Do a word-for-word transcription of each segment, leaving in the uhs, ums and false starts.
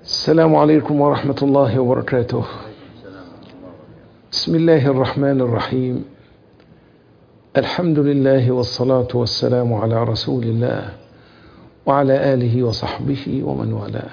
السلام عليكم ورحمة الله وبركاته. بسم الله الرحمن الرحيم. الحمد لله والصلاة والسلام على رسول الله وعلى آله وصحبه ومن والاه.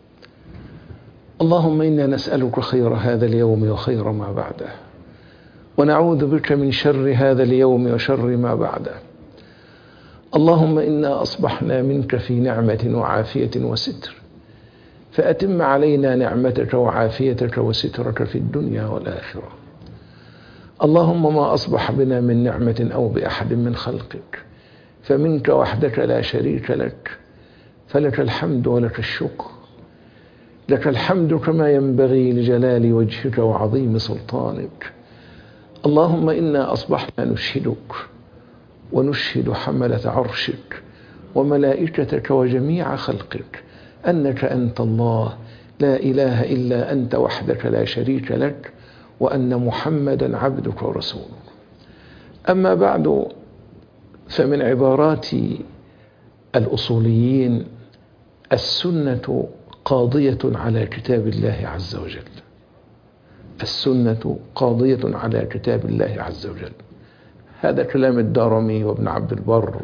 اللهم إنا نسألك خير هذا اليوم وخير ما بعده، ونعوذ بك من شر هذا اليوم وشر ما بعده. اللهم إنا أصبحنا منك في نعمة وعافية وستر، فأتم علينا نعمتك وعافيتك وسترك في الدنيا والآخرة. اللهم ما أصبح بنا من نعمة أو بأحد من خلقك فمنك وحدك لا شريك لك، فلك الحمد ولك الشكر. لك الحمد كما ينبغي لجلال وجهك وعظيم سلطانك. اللهم إنا أصبحنا نشهدك ونشهد حملة عرشك وملائكتك وجميع خلقك أنك أنت الله لا إله إلا أنت وحدك لا شريك لك، وأن محمدا عبدك ورسولك. أما بعد، فمن عبارات الأصوليين: السنة قاضية على كتاب الله عز وجل. السنة قاضية على كتاب الله عز وجل. هذا كلام الدارمي وابن عبد البر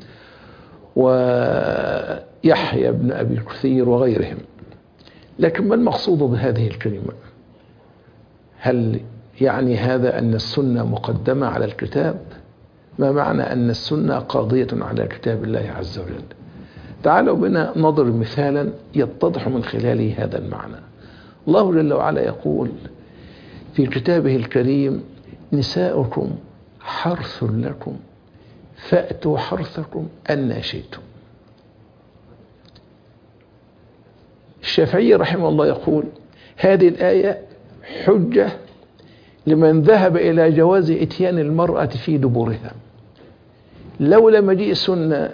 ويحيى بن أبي كثير وغيرهم. لكن ما المقصود بهذه الكلمة؟ هل يعني هذا أن السنة مقدمة على الكتاب؟ ما معنى أن السنة قاضية على كتاب الله عز وجل؟ تعالوا بنا نضرب مثالا يتضح من خلاله هذا المعنى. الله جل وعلا يقول في كتابه الكريم: نساؤكم حرث لكم فأتوا حرثكم أنى شئتم. الشافعي رحمه الله يقول: هذه الآية حجة لمن ذهب إلى جواز إتيان المرأة في دبرها. لولا مجيء السنة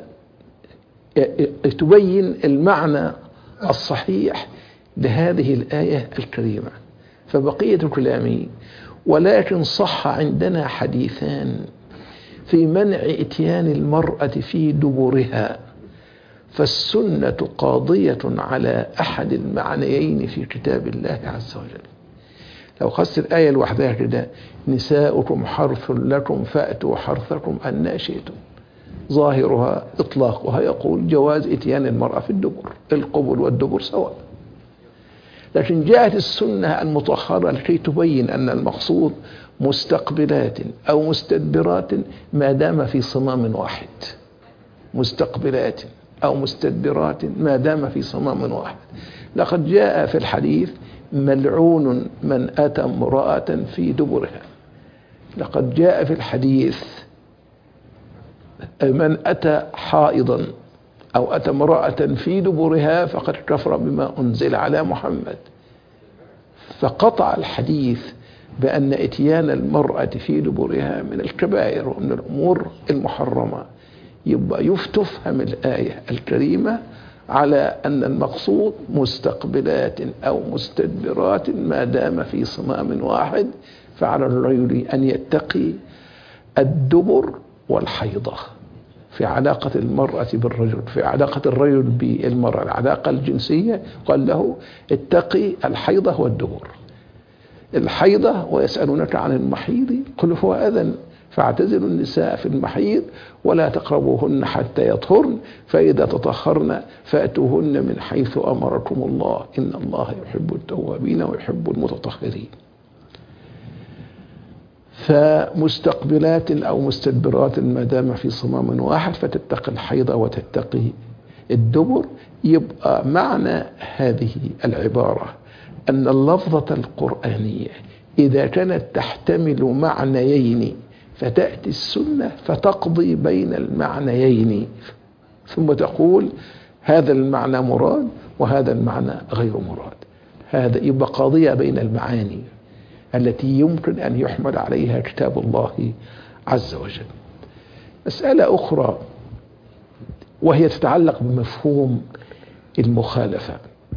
تبين المعنى الصحيح لهذه الآية الكريمة. فبقية كلامي: ولكن صح عندنا حديثان في منع إتيان المرأة في دبرها، فالسنة قاضية على أحد المعنيين في كتاب الله عز وجل. لو خص الآية لوحدها كده: نساؤكم حرث لكم فأتوا حرثكم أنى شئتم، ظاهرها إطلاقها يقول جواز إتيان المرأة في الدبر، القبل والدبر سواء. لكن جاءت السنة المطهرة لكي تبين أن المقصود مستقبلات أو مستدبرات ما دام في صمام واحد. مستقبلات أو مستدبرات ما دام في صمام واحد. لقد جاء في الحديث: ملعون من أتى امرأة في دبرها. لقد جاء في الحديث: من أتى حائضا أو أتى امرأة في دبرها فقد كفر بما أنزل على محمد. فقطع الحديث بأن إتيان المرأة في دبرها من الكبائر ومن الأمور المحرمة. يبقى يفتفهم الآية الكريمة على أن المقصود مستقبلات أو مستدبرات ما دام في صمام واحد، فعلى الرجل أن يتقي الدبر والحيضة في علاقة المرأة بالرجل، في علاقة الرجل بالمرأة، العلاقة الجنسية. قال له: اتقي الحيضة والدبر. الحيضة: ويسألونك عن المحيض قل هو أذى فاعتزلوا النساء في المحيض ولا تقربوهن حتى يطهرن فإذا تطهرن فأتوهن من حيث أمركم الله إن الله يحب التوابين ويحب المتطهرين. فمستقبلات أو مستدبرات ما دام في صمام واحد، فتتقي الحيض وتتقي الدبر. يبقى معنى هذه العبارة أن اللفظة القرآنية إذا كانت تحتمل معنيين فتأتي السنة فتقضي بين المعنيين، ثم تقول هذا المعنى مراد وهذا المعنى غير مراد. هذا يبقى قاضية بين المعاني التي يمكن أن يحمل عليها كتاب الله عز وجل. مسألة أخرى وهي تتعلق بمفهوم المخالفة.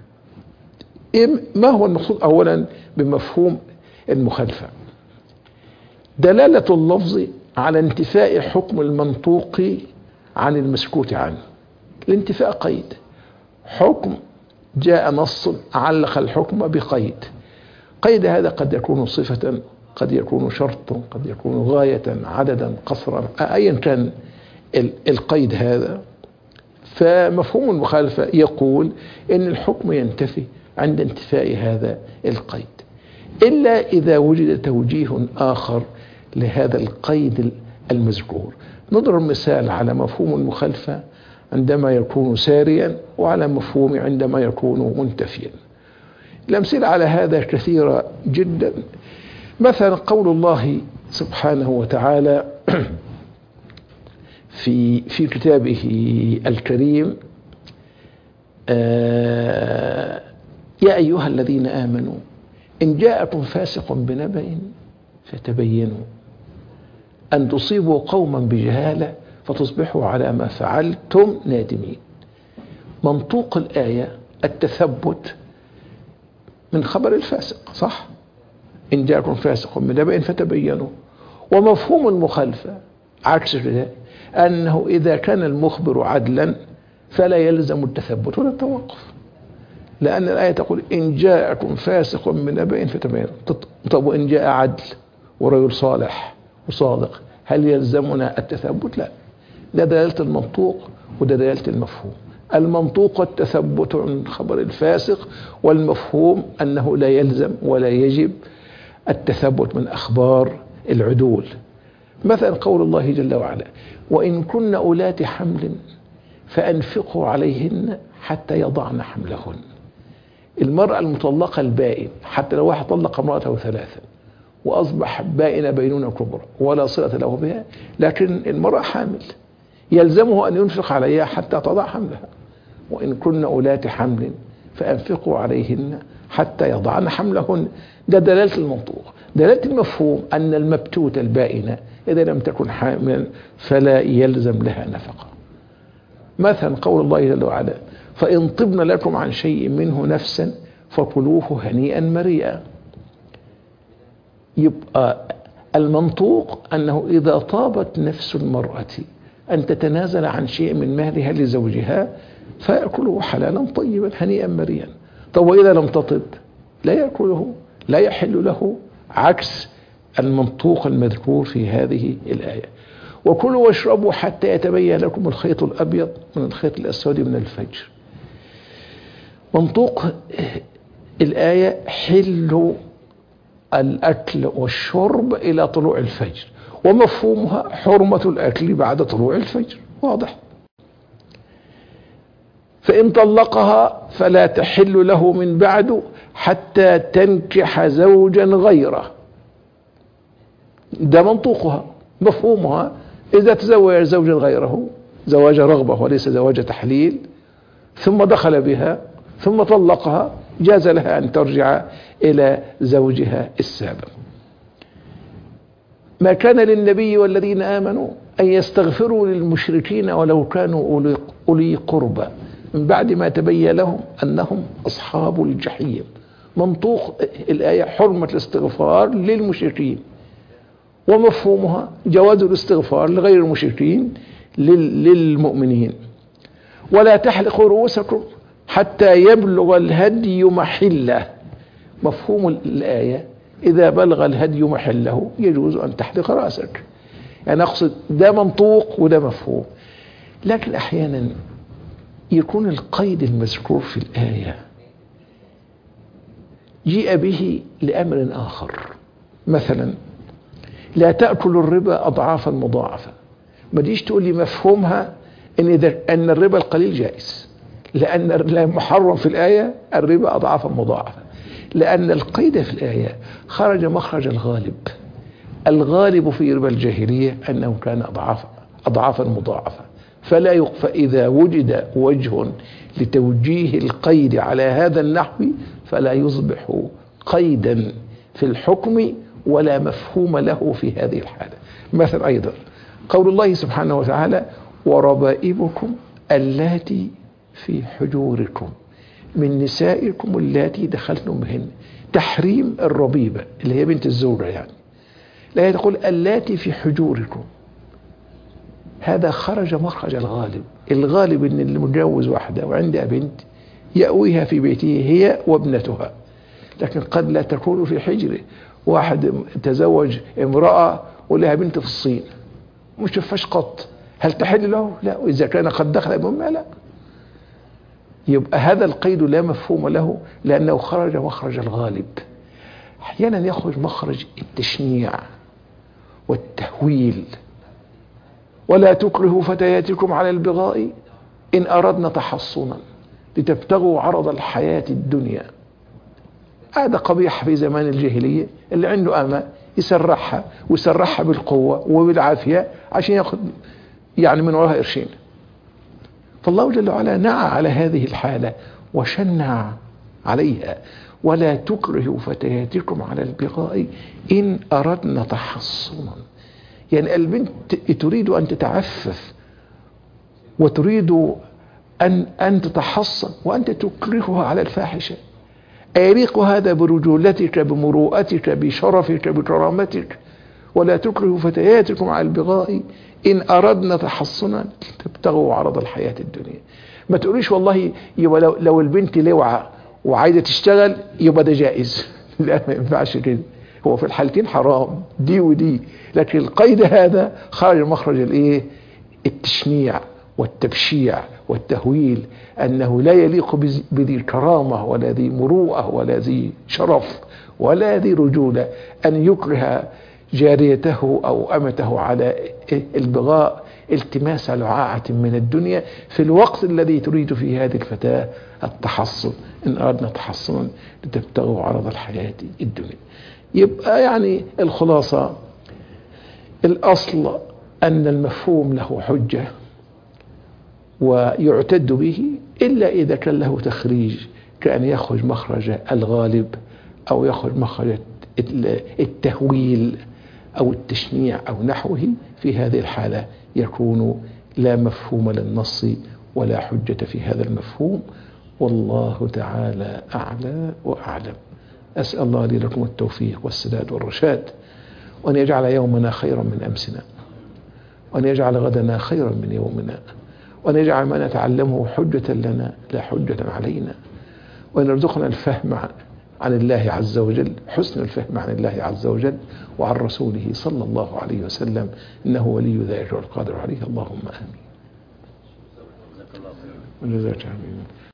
ما هو المقصود أولا بمفهوم المخالفة؟ دلالة اللفظ على انتفاء حكم المنطوق عن المسكوت عنه. الانتفاء قيد. حكم جاء نص علق الحكم بقيد. قيد هذا قد يكون صفة، قد يكون شرطا، قد يكون غاية، عددا، قصرا، أيا كان القيد هذا. فمفهوم المخالفة يقول إن الحكم ينتفي عند انتفاء هذا القيد، إلا إذا وجد توجيه آخر لهذا القيد المذكور. نضرب مثال على مفهوم المخالفة عندما يكون ساريا، وعلى مفهوم عندما يكون منتفيا. الأمثلة على هذا كثيرة جدا. مثلا قول الله سبحانه وتعالى في في كتابه الكريم: آه يا أيها الذين آمنوا إن جاءكم فاسق بنبأ فتبينوا أن تصيبوا قوما بجهالة فتصبحوا على ما فعلتم نادمين. منطوق الآية التثبت من خبر الفاسق، صح؟ إن جاءكم فاسق بنبأ فتبينوا. ومفهوم المخالفة عكس ذلك، أنه إذا كان المخبر عدلا فلا يلزم التثبت ولا التوقف، لأن الآية تقول إن جاءكم فاسق بنبأ فتبينوا. طب وإن جاء عدل ورجل صالح وصادق هل يلزمنا التثبت؟ لا. ده دلالة المنطوق وده دلالة المفهوم. المنطوق التثبت عن خبر الفاسق، والمفهوم أنه لا يلزم ولا يجب التثبت من أخبار العدول. مثلا قول الله جل وعلا: وإن كن أولات حمل فأنفقوا عليهن حتى يضعن حملهن. المرأة المطلقة البائن، حتى لو واحد طلق امرأته ثلاثا وأصبح بائن بينونة كبرى ولا صلة له بها، لكن المرأة حامل يلزمه أن ينفق عليها حتى تضع حملها. وإن كن أولات حمل فأنفقوا عليهن حتى يضعن حملهن. ده دلالة المنطوق. دلالة المفهوم أن المبتوت البائنة إذا لم تكن حاملا فلا يلزم لها نفقة. مثلا قول الله جل وعلا: فإن طبن لكم عن شيء منه نفسا فكلوه هنيئا مريئا. يبقى المنطوق أنه إذا طابت نفس المرأة أن تتنازل عن شيء من مهرها لزوجها فيأكله حلالا طيبا هنيئا مريئا. طب وإذا لم تطب لا يأكله، لا يحل له، عكس المنطوق المذكور في هذه الآية: وكلوا واشربوا حتى يتبين لكم الخيط الأبيض من الخيط الأسود من الفجر. منطوق الآية حل الأكل والشرب إلى طلوع الفجر، ومفهومها حرمة الأكل بعد طلوع الفجر. واضح؟ فإن طلقها فلا تحل له من بعد حتى تنكح زوجا غيره. ده منطوقها. مفهومها إذا تزوج زوجا غيره زواج رغبة وليس زواج تحليل، ثم دخل بها ثم طلقها، جاز لها أن ترجع إلى زوجها السابق. ما كان للنبي والذين آمنوا أن يستغفروا للمشركين ولو كانوا أولي قربى من بعد ما تبين لهم أنهم أصحاب الجحيم. منطوق الآية حرمة الاستغفار للمشركين، ومفهومها جواز الاستغفار لغير المشركين للمؤمنين. ولا تحلقوا رؤوسكم حتى يبلغ الهدي محله. مفهوم الآية إذا بلغ الهدي محله يجوز أن تحلق رأسك. يعني أقصد ده منطوق وده مفهوم. لكن أحيانا يكون القيد المذكور في الآية جيء به لأمر آخر. مثلا لا تأكل الربا أضعافا مضاعفة. ما تجيش تقول لي مفهومها إن إذا أن الربا القليل جائز، لأن المحرم في الآية الربا أضعافا مضاعفة، لأن القيد في الآية خرج مخرج الغالب. الغالب في ربا الجاهلية أنه كان أضعافا أضعافا مضاعفة، فلا يقف. إذا وجد وجه لتوجيه القيد على هذا النحو فلا يصبح قيدا في الحكم ولا مفهوم له في هذه الحالة. مثل أيضا قول الله سبحانه وتعالى: وربائبكم اللاتي في حجوركم من نسائكم اللاتي دخلتم بهن. تحريم الربيبة اللي هي بنت الزوجة، يعني لا تقول اللاتي في حجوركم. هذا خرج مخرج الغالب. الغالب ان اللي متجوز واحدة وعندها بنت يأويها في بيته هي وابنتها، لكن قد لا تكون في حجره. واحد تزوج امرأة ولها بنت في الصين مش شافهاش قط، هل تحل له؟ لا. وإذا كان قد دخل بأمها لا. يبقى هذا القيد لا مفهوم له، لأنه خرج مخرج الغالب. أحيانا يخرج مخرج التشنيع والتهويل. ولا تكرهوا فتياتكم على البغاء إن أردنا تحصنا لتبتغوا عرض الحياة الدنيا. هذا قبيح في زمان الجاهلية، اللي عنده أمة يسرحها ويسرحها بالقوة وبالعافية عشان يأخذ يعني من وراها قرشين. فالله جل وعلا نعى على هذه الحالة وشنع عليها. ولا تكرهوا فتياتكم على البغاء إن أردنا تحصنا، يعني البنت تريد أن تتعفف وتريد أن أن تتحصن وأنت تكرهها على الفاحشة. أيليق هذا برجولتك بمروءتك بشرفك بكرامتك؟ ولا تكرهوا فتياتكم على البغاء إن أردنا تحصنا تبتغوا عرض الحياة الدنيا. ما تقوليش والله يبقى لو, لو البنت لوعة وعايزة تشتغل يبقى ده جائز. لا، ما ينفعش كده. هو في الحالتين حرام دي ودي، لكن القيد هذا خارج مخرج الايه؟ التشنيع والتبشيع والتهويل، أنه لا يليق بذي كرامة ولا ذي مروءة ولا ذي شرف ولا ذي رجولة أن يكره جاريته أو أمته على البغاء التماس لعاعة من الدنيا في الوقت الذي تريد فيه هذه الفتاة التحصن. إن أردنا تحصنا لتبتغوا عرض الحياة الدنيا. يبقى يعني الخلاصة الأصل أن المفهوم له حجة ويعتد به، إلا إذا كان له تخريج كأن يخرج مخرج الغالب أو يخرج مخرج التهويل أو التشنيع أو نحوه. في هذه الحالة يكون لا مفهوم للنص ولا حجة في هذا المفهوم. والله تعالى أعلى وأعلم. أسأل الله لي لكم التوفيق والسداد والرشاد، وأن يجعل يومنا خيرا من أمسنا، وأن يجعل غدنا خيرا من يومنا، وأن يجعل ما نتعلمه حجة لنا لا حجة علينا، وأن يرزقنا الفهم عن الله عز وجل، حسن الفهم عن الله عز وجل وعن رسوله صلى الله عليه وسلم، إنه ولي ذلك والقادر عليه. اللهم آمين.